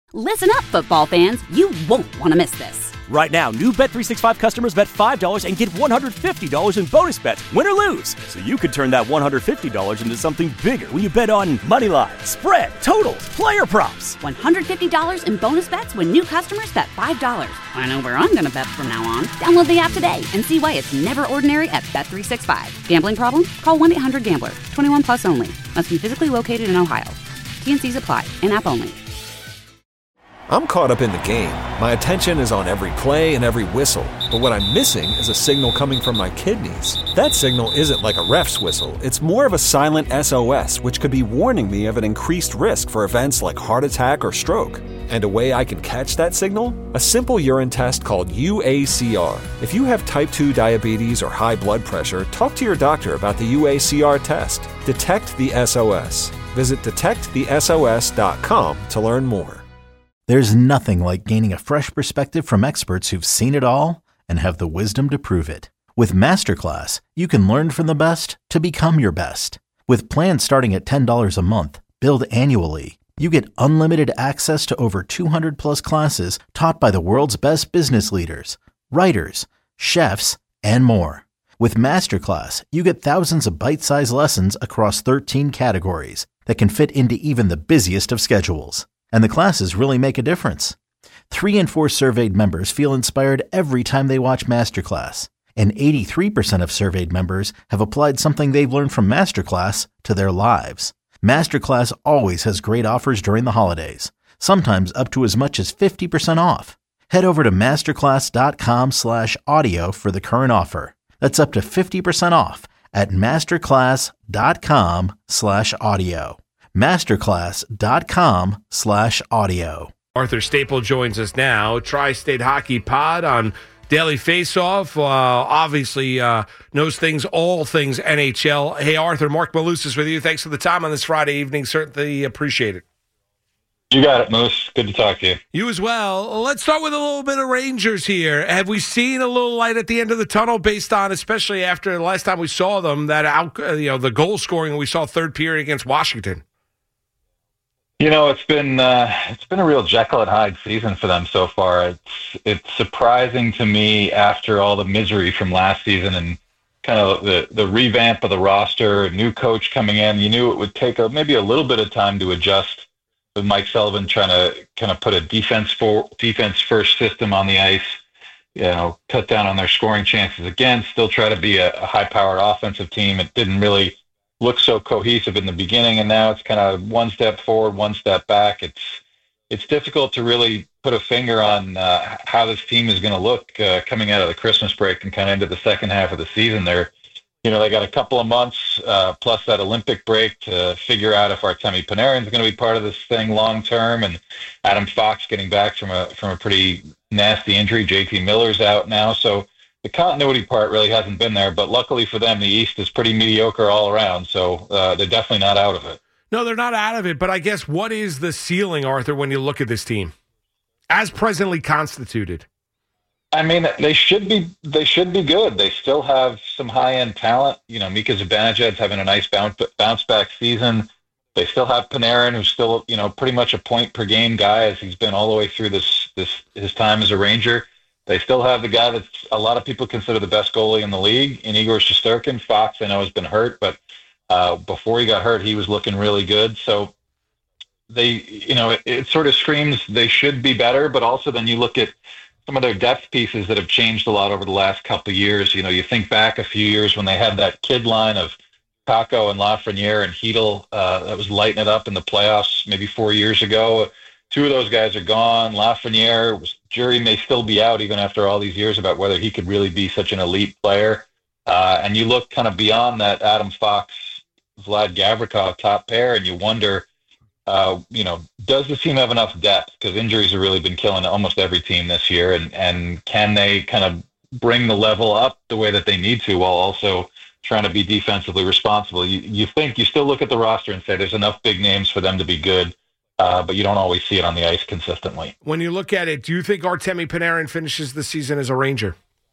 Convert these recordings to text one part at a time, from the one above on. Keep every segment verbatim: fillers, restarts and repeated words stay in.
Listen up, football fans. You won't want to miss this. Right now, new Bet three sixty-five customers bet five dollars and get one hundred fifty dollars in bonus bets, win or lose. So you could turn that one hundred fifty dollars into something bigger when you bet on money line, spread, totals, player props. one hundred fifty dollars in bonus bets when new customers bet five dollars. I know where I'm going to bet from now on. Download the app today and see why it's never ordinary at Bet three sixty-five. Gambling problem? Call one eight hundred gambler. twenty-one plus only. Must be physically located in Ohio. T N Cs apply. In-app only. I'm caught up in the game. My attention is on every play and every whistle. But what I'm missing is a signal coming from my kidneys. That signal isn't like a ref's whistle. It's more of a silent S O S, which could be warning me of an increased risk for events like heart attack or stroke. And a way I can catch that signal? A simple urine test called U A C R. If you have type two diabetes or high blood pressure, talk to your doctor about the U A C R test. Detect the S O S. Visit detect the S O S dot com to learn more. There's nothing like gaining a fresh perspective from experts who've seen it all and have the wisdom to prove it. With Masterclass, you can learn from the best to become your best. With plans starting at ten dollars a month, billed annually, you get unlimited access to over two hundred plus classes taught by the world's best business leaders, writers, chefs, and more. With Masterclass, you get thousands of bite-sized lessons across thirteen categories that can fit into even the busiest of schedules. And the classes really make a difference. Three in four surveyed members feel inspired every time they watch Masterclass. And eighty-three percent of surveyed members have applied something they've learned from Masterclass to their lives. Masterclass always has great offers during the holidays, sometimes up to as much as fifty percent off. Head over to masterclass.com slash audio for the current offer. That's up to fifty percent off at masterclass.com slash audio. masterclass.com slash audio. Arthur Staple joins us now. Tri-State Hockey Pod on Daily Faceoff. Uh, obviously uh, knows things, all things N H L. Hey, Arthur, Mark Malus is with you. Thanks for the time on this Friday evening. Certainly appreciate it. You got it, Moose. Good to talk to you. You as well. Let's start with a little bit of Rangers here. Have we seen a little light at the end of the tunnel based on, especially after the last time we saw them, that out, you know, the goal scoring we saw third period against Washington? You know, it's been uh, it's been a real Jekyll and Hyde season for them so far. It's it's surprising to me after all the misery from last season and kind of the, the revamp of the roster, a new coach coming in. You knew it would take a, maybe a little bit of time to adjust with Mike Sullivan trying to kind of put a defense for defense first system on the ice. You know, cut down on their scoring chances again. Still try to be a, a high powered offensive team. It didn't really look so cohesive in the beginning, and now it's kind of one step forward, one step back. It's it's difficult to really put a finger on uh, how this team is going to look uh, coming out of the Christmas break and kind of into the second half of the season. They're, you know, they got a couple of months uh, plus that Olympic break to figure out if Artemi Panarin is going to be part of this thing long term, and Adam Fox getting back from a from a pretty nasty injury. J T Miller's out now, so the continuity part really hasn't been there, but luckily for them, the East is pretty mediocre all around, so uh, they're definitely not out of it. No, they're not out of it, but I guess what is the ceiling, Arthur, when you look at this team as presently constituted? I mean, they should be they should be good. They still have some high-end talent. You know, Mika Zibanejad's having a nice bounce, bounce back season. They still have Panarin, who's still, you know, pretty much a point-per-game guy as he's been all the way through this this his time as a Ranger. They still have the guy that a lot of people consider the best goalie in the league, in Igor Shesterkin. Fox, I know, has been hurt, but uh, before he got hurt, he was looking really good. So they, you know, it, it sort of screams they should be better, but also then you look at some of their depth pieces that have changed a lot over the last couple of years. You know, you think back a few years when they had that kid line of Kakko and Lafreniere and Hedl uh, that was lighting it up in the playoffs maybe four years ago. Two of those guys are gone. Lafreniere, was, jury may still be out even after all these years about whether he could really be such an elite player. Uh, and you look kind of beyond that Adam Fox, Vlad Gavrikov top pair, and you wonder, uh, you know, does the team have enough depth? Because injuries have really been killing almost every team this year. And, and can they kind of bring the level up the way that they need to while also trying to be defensively responsible? You, you think, you still look at the roster and say there's enough big names for them to be good. Uh, but you don't always see it on the ice consistently. When you look at it, do you think Artemi Panarin finishes the season as a Ranger?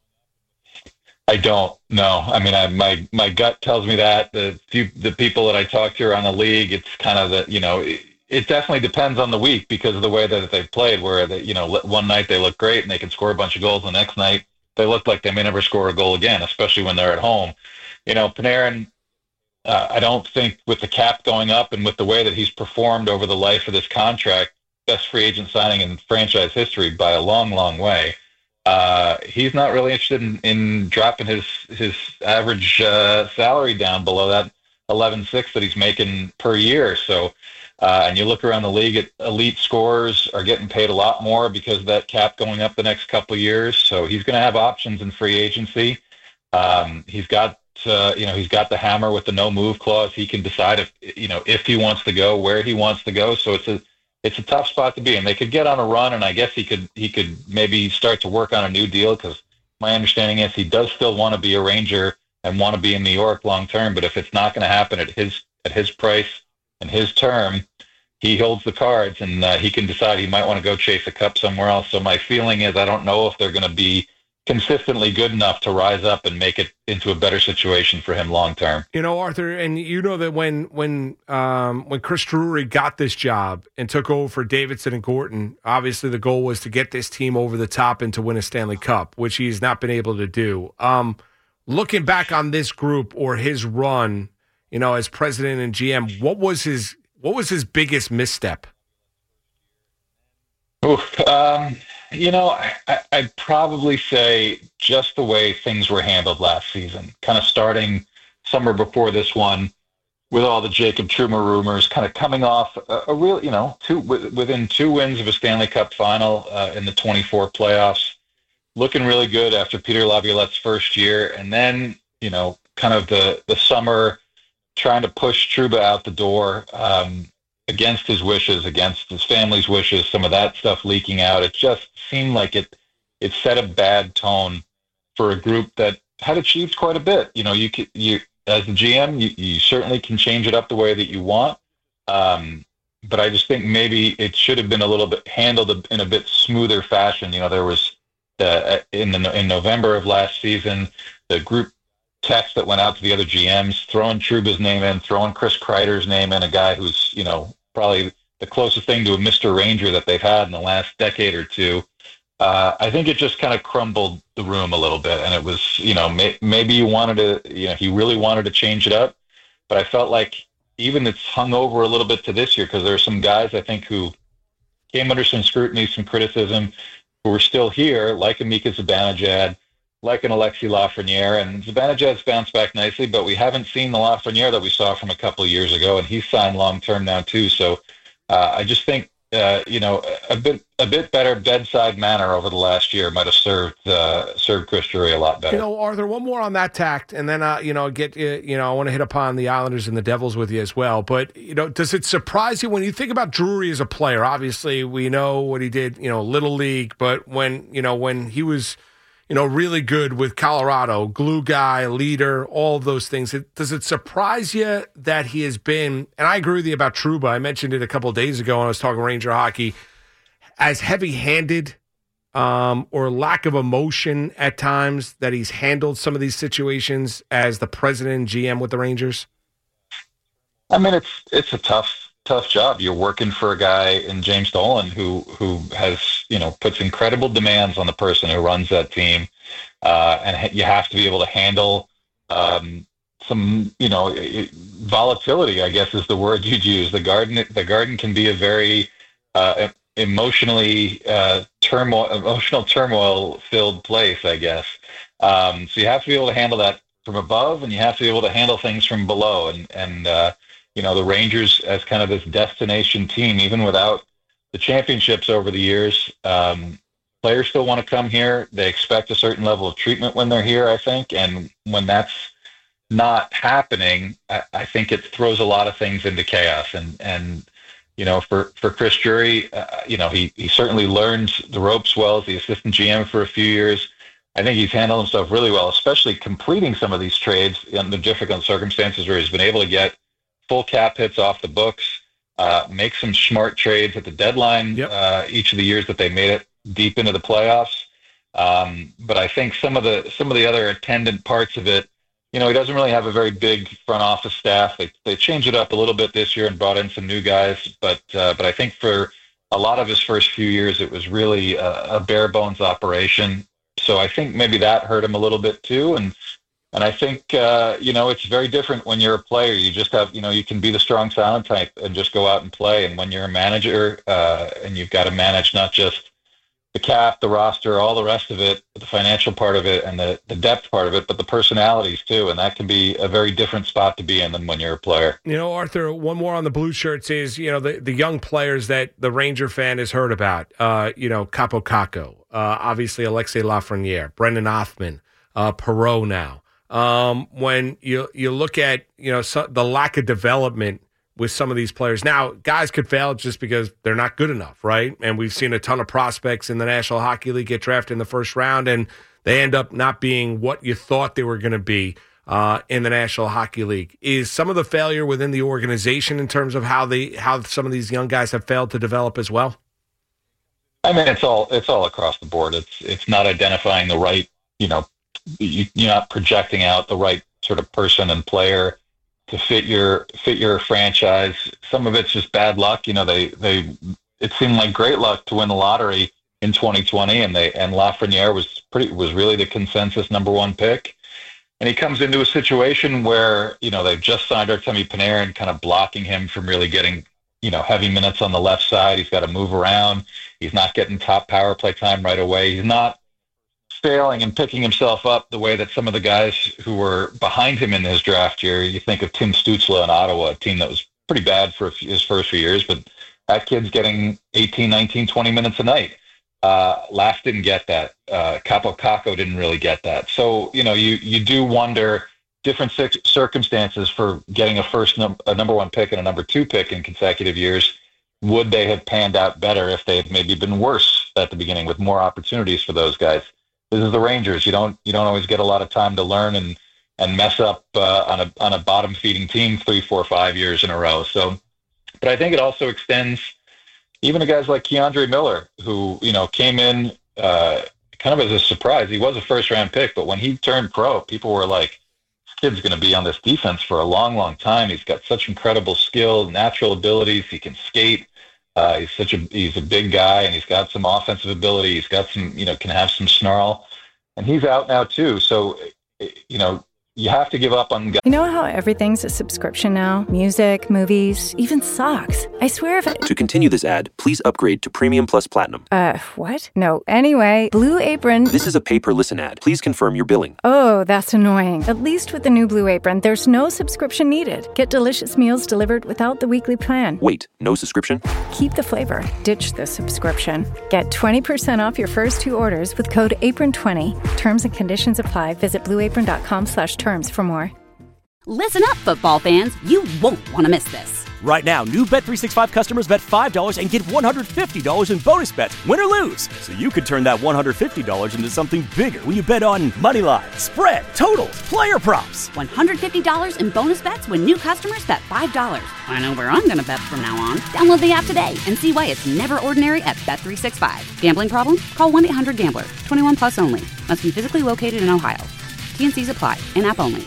I don't. No. I mean, I, my my gut tells me that. The few the people that I talk to around the league, it's kind of the, you know, it definitely depends on the week because of the way that they've played, where they, you know, one night they look great and they can score a bunch of goals. The next night they look like they may never score a goal again, especially when they're at home. You know, Panarin, uh, I don't think with the cap going up and with the way that he's performed over the life of this contract, best free agent signing in franchise history by a long, long way. Uh, he's not really interested in, in dropping his, his average uh, salary down below that eleven six that he's making per year. So, Uh, and you look around the league at elite scorers are getting paid a lot more because of that cap going up the next couple of years. So he's going to have options in free agency. Um, he's got, uh, you know, he's got the hammer with the no move clause. He can decide if, you know, if he wants to go, where he wants to go. So it's a, it's a tough spot to be in. They could get on a run, and I guess he could, he could maybe start to work on a new deal because my understanding is he does still want to be a Ranger and want to be in New York long term. But if it's not going to happen at his, at his price and his term, he holds the cards, and uh, he can decide he might want to go chase a cup somewhere else. So my feeling is I don't know if they're going to be consistently good enough to rise up and make it into a better situation for him long term. You know, Arthur, and you know that when when um, when Chris Drury got this job and took over for Davidson and Gorton, obviously the goal was to get this team over the top and to win a Stanley Cup, which he's not been able to do. Um, looking back on this group or his run, you know, as president and G M, what was his What was his biggest misstep? Oof, um, you know, I, I'd probably say just the way things were handled last season, kind of starting summer before this one with all the Jacob Truma rumors, kind of coming off a, a real, you know, two within two wins of a Stanley Cup final uh, in the twenty-four playoffs, looking really good after Peter Laviolette's first year. And then, you know, kind of the, the summer trying to push Trouba out the door um, against his wishes, against his family's wishes, some of that stuff leaking out. It just seemed like it it set a bad tone for a group that had achieved quite a bit. You know, you could, you as the G M, you, you certainly can change it up the way that you want. Um, but I just think maybe it should have been a little bit handled in a bit smoother fashion. You know, there was uh, in the in November of last season, the group text that went out to the other G Ms, throwing Trouba's name in, throwing Chris Kreider's name in, a guy who's, you know, probably the closest thing to a Mister Ranger that they've had in the last decade or two. Uh, I think it just kind of crumbled the room a little bit. And it was, you know, may, maybe you wanted to, you know, he really wanted to change it up. But I felt like even it's hung over a little bit to this year because there are some guys, I think, who came under some scrutiny, some criticism, who were still here, like a Mika Zibanejad, like an Alexis Lafreniere, and Zibanejad's bounced back nicely, but we haven't seen the Lafreniere that we saw from a couple of years ago, and he's signed long-term now too. So uh, I just think, uh, you know, a bit a bit better bedside manner over the last year might have served uh, served Chris Drury a lot better. You know, Arthur, one more on that tact, and then, uh, you know, get, you know, I want to hit upon the Islanders and the Devils with you as well. But, you know, does it surprise you when you think about Drury as a player? Obviously, we know what he did, you know, Little League, but when, you know, when he was, you know, really good with Colorado, glue guy, leader, all of those things. It, does it surprise you that he has been, and I agree with you about Trouba, I mentioned it a couple of days ago when I was talking Ranger hockey, as heavy-handed um, or lack of emotion at times that he's handled some of these situations as the president and G M with the Rangers? I mean, it's it's a tough tough job. You're working for a guy in James Dolan who who has, you know, puts incredible demands on the person who runs that team, uh, and you have to be able to handle um, some, you know, volatility, I guess is the word you'd use. The garden the garden can be a very uh, emotionally uh, turmoil emotional turmoil filled place, I guess. Um, so you have to be able to handle that from above, and you have to be able to handle things from below, and and uh, you know, the Rangers as kind of this destination team, even without the championships over the years, um, players still want to come here. They expect a certain level of treatment when they're here, I think. And when that's not happening, I, I think it throws a lot of things into chaos. And, and you know, for, for Chris Drury, uh, you know, he, he certainly learned the ropes well as the assistant G M for a few years. I think he's handled himself really well, especially completing some of these trades under difficult circumstances where he's been able to get full cap hits off the books, uh, make some smart trades at the deadline yep. uh, each of the years that they made it deep into the playoffs. Um, but I think some of the some of the other attendant parts of it you know, he doesn't really have a very big front office staff. They they changed it up a little bit this year and brought in some new guys, but uh, but I think for a lot of his first few years, it was really a, a bare bones operation. So I think maybe that hurt him a little bit too. And and I think uh, you know, it's very different when you're a player. You just have, you know, you can be the strong silent type and just go out and play. And when you're a manager uh, and you've got to manage not just the cap, the roster, all the rest of it, the financial part of it, and the, the depth part of it, but the personalities too. And that can be a very different spot to be in than when you're a player. You know, Arthur, one more on the blue shirts is, you know, the, the young players that the Ranger fan has heard about, uh, you know, Kaapo Kakko, uh, obviously Alexis Lafreniere, Brendan Othmann, uh, Perreault now. Um, when you you look at, you know, so, the lack of development with some of these players. Now, guys could fail just because they're not good enough, right? And we've seen a ton of prospects in the National Hockey League get drafted in the first round, and they end up not being what you thought they were going to be uh, in the National Hockey League. Is some of the failure within the organization in terms of how they how some of these young guys have failed to develop as well? I mean, it's all it's all across the board. It's it's not identifying the right, you know, you, you're not projecting out the right sort of person and player to fit your fit your franchise. Some of it's just bad luck. You know, they they it seemed like great luck to win the lottery in twenty twenty, and they and Lafreniere was pretty was really the consensus number one pick. And he comes into a situation where, you know, they've just signed Artemi Panarin, kind of blocking him from really getting, you know, heavy minutes on the left side. He's got to move around. He's not getting top power play time right away. He's not failing and picking himself up the way that some of the guys who were behind him in his draft year. You think of Tim Stützle in Ottawa, a team that was pretty bad for his first few years, but that kid's getting eighteen, nineteen, twenty minutes a night. Uh, Laff didn't get that. Uh, Kaapo Kakko didn't really get that. So, you know, you, you do wonder different circumstances for getting a first num- a number one pick and a number two pick in consecutive years. Would they have panned out better if they had maybe been worse at the beginning with more opportunities for those guys? This is the Rangers. You don't you don't always get a lot of time to learn and and mess up uh, on a on a bottom feeding team three, four, five years in a row. So, but I think it also extends even to guys like Keandre Miller, who you know came in uh, kind of as a surprise. He was a first round pick, but when he turned pro, people were like, "This kid's going to be on this defense for a long, long time. He's got such incredible skill, natural abilities. He can skate." Uh, he's such a he's a big guy, and he's got some offensive ability. He's got some, you know, can have some snarl, and he's out now too. So, you know, you have to give up on guys. You know how everything's a subscription now? Music, movies, even socks. I swear if I... To continue this ad, please upgrade to Premium Plus Platinum. Uh, what? No. Anyway, Blue Apron... This is a pay-per-listen ad. Please confirm your billing. Oh, that's annoying. At least with the new Blue Apron, there's no subscription needed. Get delicious meals delivered without the weekly plan. Wait, no subscription? Keep the flavor. Ditch the subscription. Get twenty percent off your first two orders with code apron twenty. Terms and conditions apply. Visit blueapron.com slash terms for more. Listen up, football fans. You won't want to miss this. Right now, new Bet three sixty-five customers bet five dollars and get one hundred fifty dollars in bonus bets, win or lose. So you could turn that one hundred fifty dollars into something bigger when you bet on money line, spread, totals, player props. one hundred fifty dollars in bonus bets when new customers bet five dollars. I know where I'm going to bet from now on. Download the app today and see why it's never ordinary at Bet three sixty-five. Gambling problem? Call one eight hundred gambler. twenty-one plus only. Must be physically located in Ohio. T and C's apply. In-app only.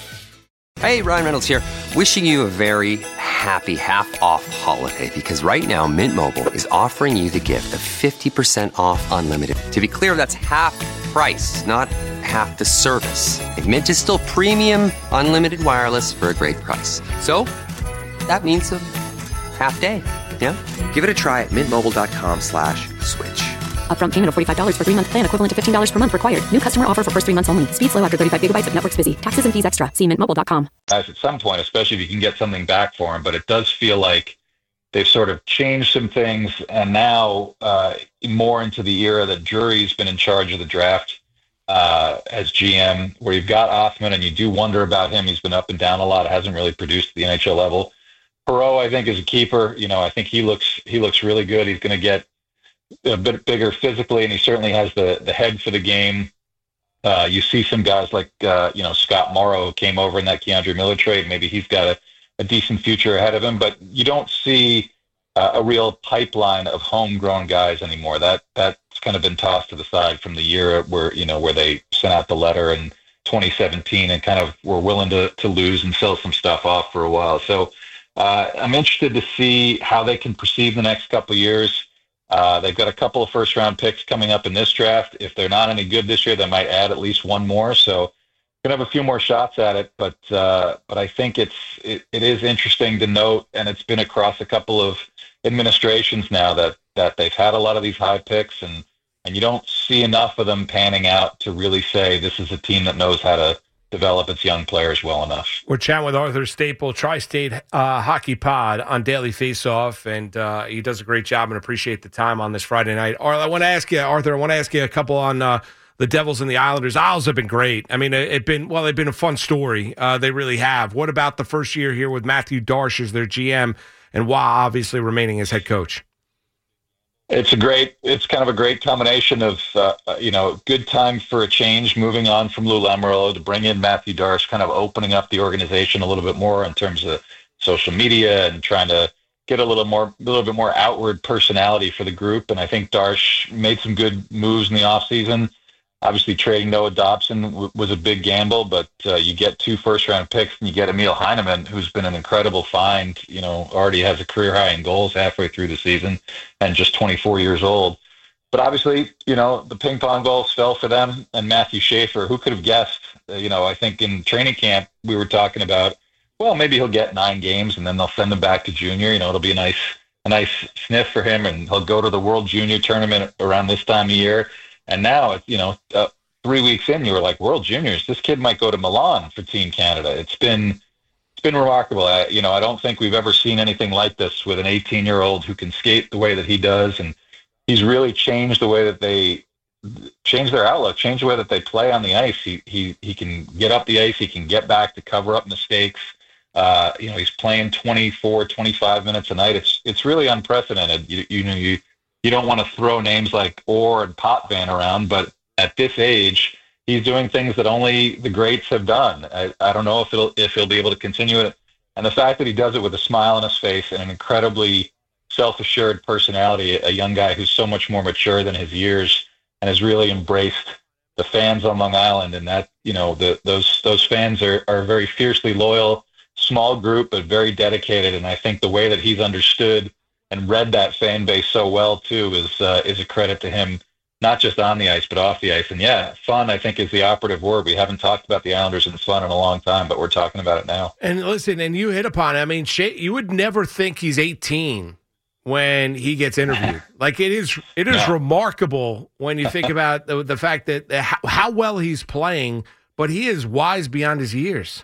Hey, Ryan Reynolds here. Wishing you a very happy half-off holiday because right now Mint Mobile is offering you the gift of fifty percent off unlimited. To be clear, that's half price, not half the service. And Mint is still premium unlimited wireless for a great price. So that means a half day, yeah? Give it a try at mintmobile.com slash switch. Upfront payment of forty-five dollars for three-month plan equivalent to fifteen dollars per month required. New customer offer for first three months only. Speed slow after thirty-five gigabytes if network's busy. Taxes and fees extra. See mint mobile dot com. At some point, especially if you can get something back for him, but it does feel like they've sort of changed some things, and now uh, more into the era that Drury's been in charge of the draft uh, as G M, where you've got Othmann, and you do wonder about him. He's been up and down a lot. Hasn't really produced at the N H L level. Perreault, I think, is a keeper. You know, I think he looks he looks really good. He's going to get a bit bigger physically, and he certainly has the the head for the game. Uh, you see some guys like uh, you know Scott Morrow, who came over in that Keandre Miller trade. Maybe he's got a, a decent future ahead of him, but you don't see uh, a real pipeline of homegrown guys anymore. That that's kind of been tossed to the side from the year where you know where they sent out the letter and twenty seventeen and kind of were willing to, to lose and sell some stuff off for a while. So uh, I'm interested to see how they can proceed the next couple of years. Uh, they've got a couple of first round picks coming up in this draft. If they're not any good this year, they might add at least one more. So going to have a few more shots at it, but uh, but I think it's it, it is interesting to note, and it's been across a couple of administrations now that that they've had a lot of these high picks, and and you don't see enough of them panning out to really say this is a team that knows how to develop its young players well enough. We're chatting with Arthur Staple, Tri-State uh, Hockey Pod on Daily Faceoff, and uh, he does a great job, and appreciate the time on this Friday night. Arthur, I want to ask you, Arthur, I want to ask you a couple on uh, the Devils and the Islanders. Isles have been great. I mean, it, it been well, they've been a fun story. Uh, they really have. What about the first year here with Matthew Darche as their G M, and Wah obviously remaining as head coach? It's a great, it's kind of a great combination of, uh, you know, good time for a change, moving on from Lou Lamoriello to bring in Matthew Darche, kind of opening up the organization a little bit more in terms of social media and trying to get a little more, a little bit more outward personality for the group. And I think Darche made some good moves in the offseason. Obviously, trading Noah Dobson w- was a big gamble, but uh, you get two first-round picks, and you get Emil Heineman, who's been an incredible find. You know, already has a career high in goals halfway through the season, and just twenty-four years old. But obviously, you know, the ping pong balls fell for them, and Matthew Schaefer, who could have guessed? Uh, you know, I think in training camp we were talking about, well, maybe he'll get nine games, and then they'll send him back to junior. You know, it'll be a nice, a nice sniff for him, and he'll go to the World Junior Tournament around this time of year. And now, you know, uh, three weeks in, you were like, World Juniors, this kid might go to Milan for Team Canada. It's been it's been remarkable. I, you know, I don't think we've ever seen anything like this with an eighteen-year-old who can skate the way that he does. And he's really changed the way that they change their outlook, change the way that they play on the ice. He he he can get up the ice. He can get back to cover up mistakes. Uh, you know, he's playing twenty-four, twenty-five minutes a night. It's it's really unprecedented. You, you know, you You don't want to throw names like Orr and Potvin around, but at this age, he's doing things that only the greats have done. I, I don't know if he'll if he'll be able to continue it. And the fact that he does it with a smile on his face and an incredibly self-assured personality, a young guy who's so much more mature than his years and has really embraced the fans on Long Island. And that, you know, the, those those fans are, are a very fiercely loyal, small group, but very dedicated. And I think the way that he's understood and read that fan base so well too is uh, is a credit to him, not just on the ice but off the ice. And yeah, fun I think is the operative word. We haven't talked about the Islanders and fun in a long time, but we're talking about it now. And listen, and you hit upon it. I mean, Shea, you would never think he's eighteen when he gets interviewed. Like it is, it is yeah. remarkable when you think about the, the fact that uh, how, how well he's playing, but he is wise beyond his years.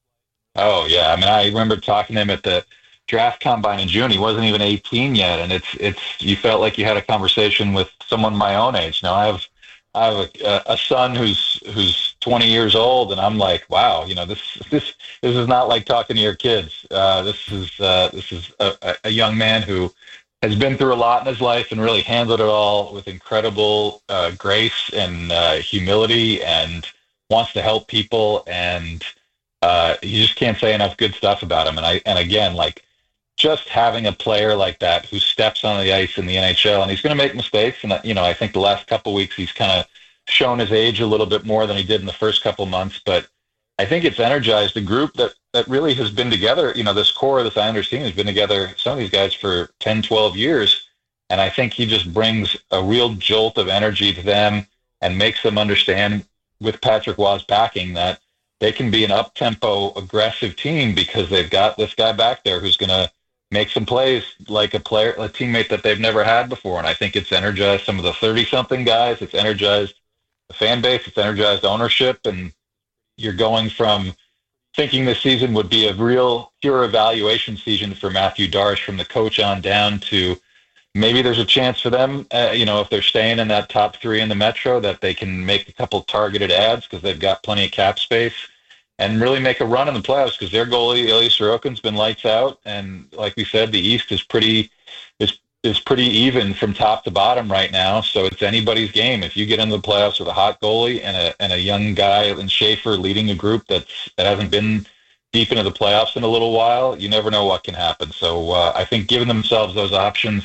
Oh yeah, I mean, I remember talking to him at the draft combine in June. He wasn't even eighteen yet, and it's it's you felt like you had a conversation with someone my own age. Now I have I have a, a son who's who's twenty years old, and I'm like, wow, you know, this this this is not like talking to your kids. Uh, this is uh, this is a, a young man who has been through a lot in his life and really handled it all with incredible uh, grace and uh, humility, and wants to help people, and uh, you just can't say enough good stuff about him. And I and again, like, just having a player like that who steps on the ice in the N H L, and he's going to make mistakes. And, you know, I think the last couple of weeks he's kind of shown his age a little bit more than he did in the first couple of months. But I think it's energized a group that, that really has been together. You know, this core of this Islanders team has been together, some of these guys, for ten, twelve years. And I think he just brings a real jolt of energy to them and makes them understand, with Patrick Waugh's backing, that they can be an up-tempo, aggressive team because they've got this guy back there who's going to make some plays like a player, a teammate that they've never had before. And I think it's energized some of the thirty-something guys. It's energized the fan base. It's energized ownership. And you're going from thinking this season would be a real pure evaluation season for Matthew Darche from the coach on down to maybe there's a chance for them, uh, you know, if they're staying in that top three in the Metro, that they can make a couple targeted ads because they've got plenty of cap space and really make a run in the playoffs, because their goalie, Ilya Sorokin's been lights out. And like we said, the East is pretty is is pretty even from top to bottom right now. So it's anybody's game. If you get into the playoffs with a hot goalie and a and a young guy in Schaefer leading a group that's that hasn't been deep into the playoffs in a little while, you never know what can happen. So uh, I think giving themselves those options and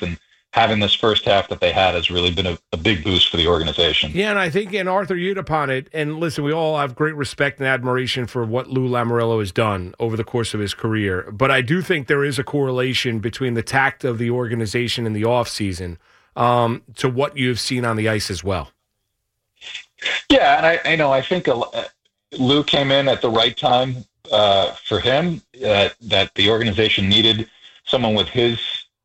having this first half that they had has really been a, a big boost for the organization. Yeah, and I think, and Arthur, you hit upon it, and listen, we all have great respect and admiration for what Lou Lamoriello has done over the course of his career, but I do think there is a correlation between the tact of the organization in the offseason um, to what you've seen on the ice as well. Yeah, and I, I know, I think a, Lou came in at the right time uh, for him, uh, that the organization needed someone with his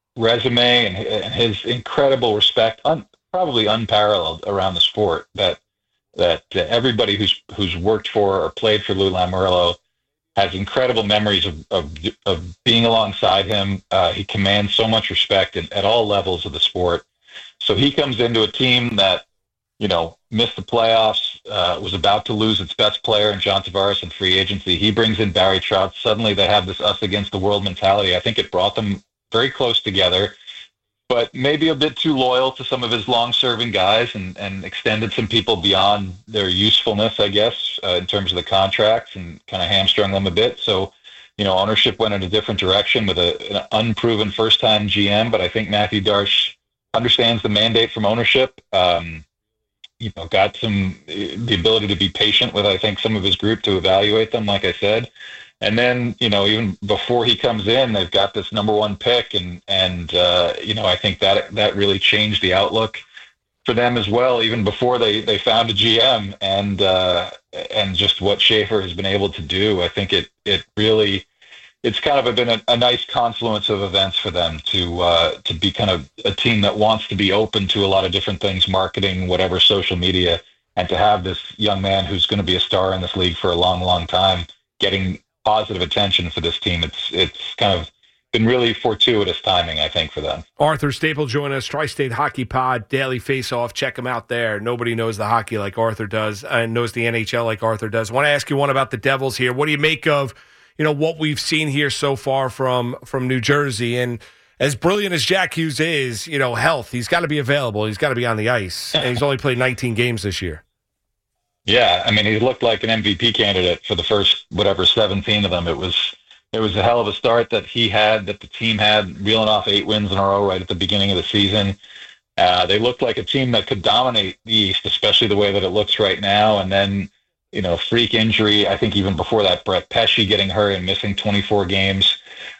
resume and, and his incredible respect, un, probably unparalleled around the sport, that that uh, everybody who's who's worked for or played for Lou Lamoriello has incredible memories of of, of being alongside him. Uh, he commands so much respect in, at all levels of the sport. So he comes into a team that, you know, missed the playoffs, uh, was about to lose its best player in John Tavares in free agency. He brings in Barry Trotz. Suddenly they have this us against the world mentality. I think it brought them very close together, but maybe a bit too loyal to some of his long-serving guys, and, and extended some people beyond their usefulness, I guess, uh, in terms of the contracts, and kind of hamstrung them a bit. So, you know, ownership went in a different direction with a, an unproven first-time G M, but I think Matthew Darche understands the mandate from ownership. Um, you know, got some the ability to be patient with, I think, some of his group to evaluate them, like I said. And then, you know, even before he comes in, they've got this number one pick, and and uh, you know, I think that that really changed the outlook for them as well. Even before they, they found a G M, and uh, and just what Schaefer has been able to do, I think it it really it's kind of been a, a nice confluence of events for them to uh, to be kind of a team that wants to be open to a lot of different things, marketing, whatever, social media, and to have this young man who's going to be a star in this league for a long, long time getting positive attention for this team. It's it's kind of been really fortuitous timing, I think, for them. Arthur Staple joining us, Tri-State Hockey Pod, Daily Face-Off. Check him out there. Nobody knows the hockey like Arthur does, and knows the N H L like Arthur does. I want to ask you one about the Devils here. What do you make of, you know, what we've seen here so far from from New Jersey? And as brilliant as Jack Hughes is, you know, health, he's got to be available. He's got to be on the ice. And he's only played nineteen games this year. Yeah, I mean, he looked like an M V P candidate for the first, whatever, seventeen of them. It was it was a hell of a start that he had, that the team had, reeling off eight wins in a row right at the beginning of the season. Uh, they looked like a team that could dominate the East, especially the way that it looks right now. And then, you know, freak injury, I think even before that, Brett Pesce getting hurt and missing twenty-four games.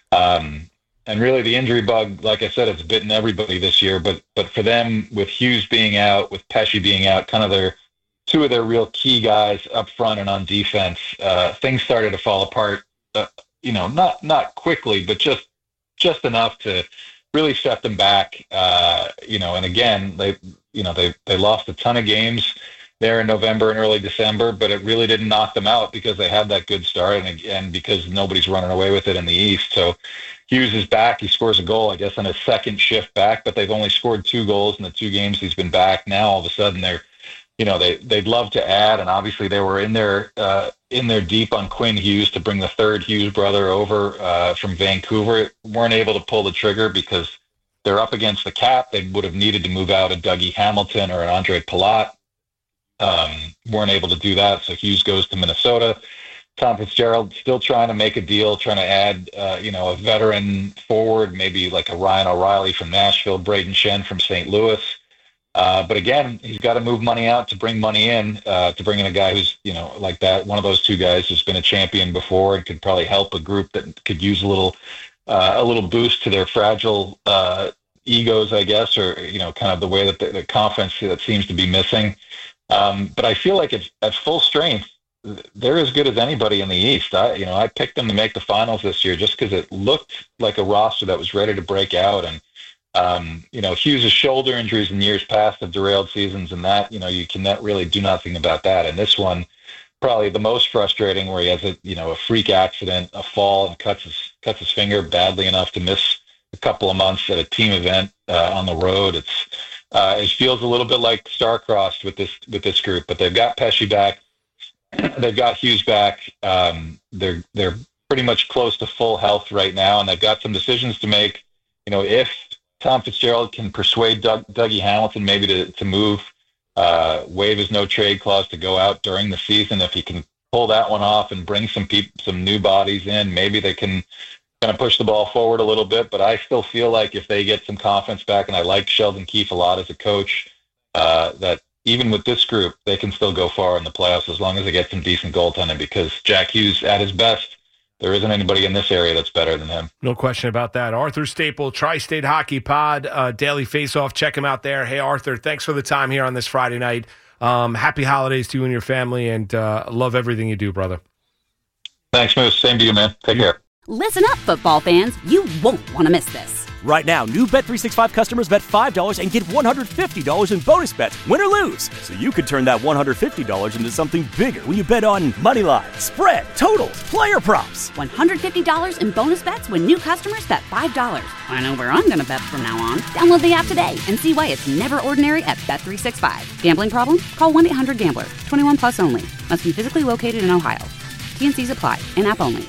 Um, and really the injury bug, like I said, it's bitten everybody this year. But but for them, with Hughes being out, with Pesce being out, kind of their two of their real key guys up front and on defense, uh, things started to fall apart, uh, you know, not not quickly, but just just enough to really set them back. Uh, you know, and again, they you know they they lost a ton of games there in November and early December, but it really didn't knock them out because they had that good start, and again, because nobody's running away with it in the East. So Hughes is back. He scores a goal, I guess, on his second shift back, but they've only scored two goals in the two games he's been back. Now all of a sudden they're You know, they, they'd love to add, and obviously they were in there uh, in there deep on Quinn Hughes to bring the third Hughes brother over uh, from Vancouver. Weren't able to pull the trigger because they're up against the cap. They would have needed to move out a Dougie Hamilton or an Andre Palat. Um, weren't able to do that, so Hughes goes to Minnesota. Tom Fitzgerald still trying to make a deal, trying to add, uh, you know, a veteran forward, maybe like a Ryan O'Reilly from Nashville, Braden Shen from Saint Louis. Uh, but again, he's got to move money out to bring money in, uh, to bring in a guy who's, you know, like that, one of those two guys who's been a champion before and could probably help a group that could use a little, uh, a little boost to their fragile uh, egos, I guess, or, you know, kind of the way that the, the confidence that seems to be missing. Um, but I feel like it's at full strength, they're as good as anybody in the East. I, you know, I picked them to make the finals this year just because it looked like a roster that was ready to break out. And Um, you know, Hughes' shoulder injuries in years past have derailed seasons, and that, you know, you cannot really do nothing about that. And this one, probably the most frustrating, where he has a, you know, a freak accident, a fall, and cuts his cuts his finger badly enough to miss a couple of months at a team event uh, on the road. It's uh, it feels a little bit like star-crossed with this with this group, but they've got Pesce back, they've got Hughes back. Um, they're they're pretty much close to full health right now, and they've got some decisions to make. You know, if Tom Fitzgerald can persuade Doug, Dougie Hamilton maybe to, to move, uh, waive his no-trade clause to go out during the season. If he can pull that one off and bring some people, some new bodies in, maybe they can going to push the ball forward a little bit, but I still feel like if they get some confidence back, and I like Sheldon Keefe a lot as a coach, uh, that even with this group, they can still go far in the playoffs as long as they get some decent goaltending, because Jack Hughes at his best, there isn't anybody in this area that's better than him. No question about that. Arthur Staple, Tri-State Hockey Pod, uh, Daily Faceoff. Check him out there. Hey, Arthur, thanks for the time here on this Friday night. Um, happy holidays to you and your family, and uh, love everything you do, brother. Thanks, Moose. Same to you, man. Take care. Listen up, football fans. You won't want to miss this. Right now, new Bet three sixty-five customers bet five dollars and get one hundred fifty dollars in bonus bets, win or lose. So you could turn that one hundred fifty dollars into something bigger when you bet on money line, spread, totals, player props. one hundred fifty dollars in bonus bets when new customers bet five dollars. I know where I'm going to bet from now on. Download the app today and see why it's never ordinary at Bet three sixty-five. Gambling problem? Call one eight hundred gambler. twenty-one plus only. Must be physically located in Ohio. T N Cs apply. In-app only.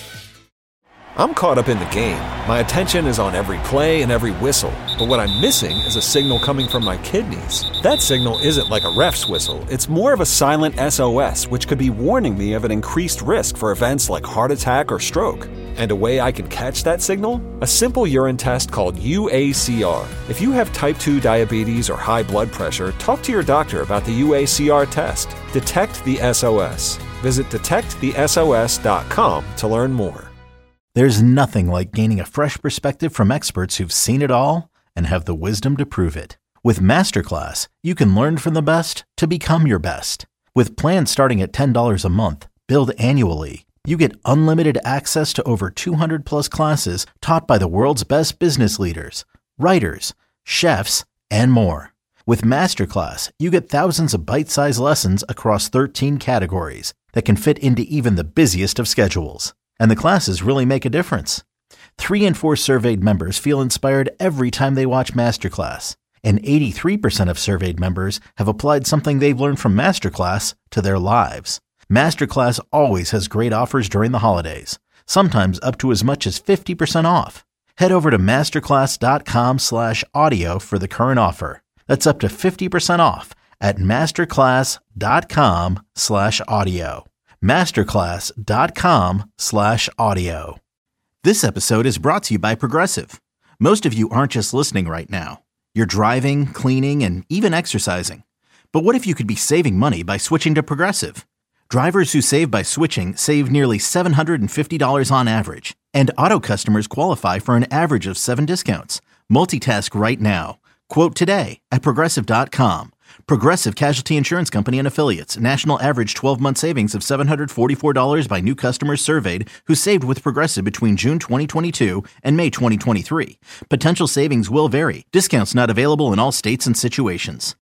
I'm caught up in the game. My attention is on every play and every whistle. But what I'm missing is a signal coming from my kidneys. That signal isn't like a ref's whistle. It's more of a silent S O S, which could be warning me of an increased risk for events like heart attack or stroke. And a way I can catch that signal? A simple urine test called U A C R. If you have type two diabetes or high blood pressure, talk to your doctor about the U A C R test. Detect the S O S. Visit detect the S O S dot com to learn more. There's nothing like gaining a fresh perspective from experts who've seen it all and have the wisdom to prove it. With Masterclass, you can learn from the best to become your best. With plans starting at ten dollars a month, billed annually, you get unlimited access to over two hundred plus classes taught by the world's best business leaders, writers, chefs, and more. With Masterclass, you get thousands of bite-sized lessons across thirteen categories that can fit into even the busiest of schedules. And the classes really make a difference. Three in four surveyed members feel inspired every time they watch Masterclass. And eighty-three percent of surveyed members have applied something they've learned from Masterclass to their lives. Masterclass always has great offers during the holidays, sometimes up to as much as fifty percent off. Head over to masterclass.com slash audio for the current offer. That's up to fifty percent off at masterclass.com slash audio. masterclass.com slash audio. This episode is brought to you by Progressive. Most of you aren't just listening right now. You're driving, cleaning, and even exercising. But what if you could be saving money by switching to Progressive? Drivers who save by switching save nearly seven hundred fifty dollars on average, and auto customers qualify for an average of seven discounts. Multitask right now. Quote today at Progressive dot com. Progressive Casualty Insurance Company and Affiliates. National average twelve-month savings of seven hundred forty-four dollars by new customers surveyed who saved with Progressive between June twenty twenty-two and May twenty twenty-three. Potential savings will vary. Discounts not available in all states and situations.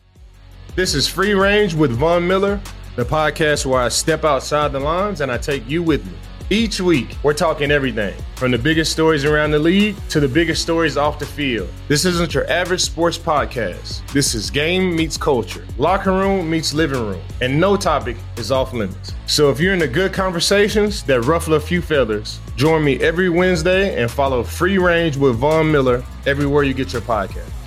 This is Free Range with Von Miller, the podcast where I step outside the lines and I take you with me. Each week, we're talking everything from the biggest stories around the league to the biggest stories off the field. This isn't your average sports podcast. This is game meets culture, locker room meets living room, and no topic is off limits. So if you're into good conversations that ruffle a few feathers, join me every Wednesday and follow Free Range with Von Miller everywhere you get your podcast.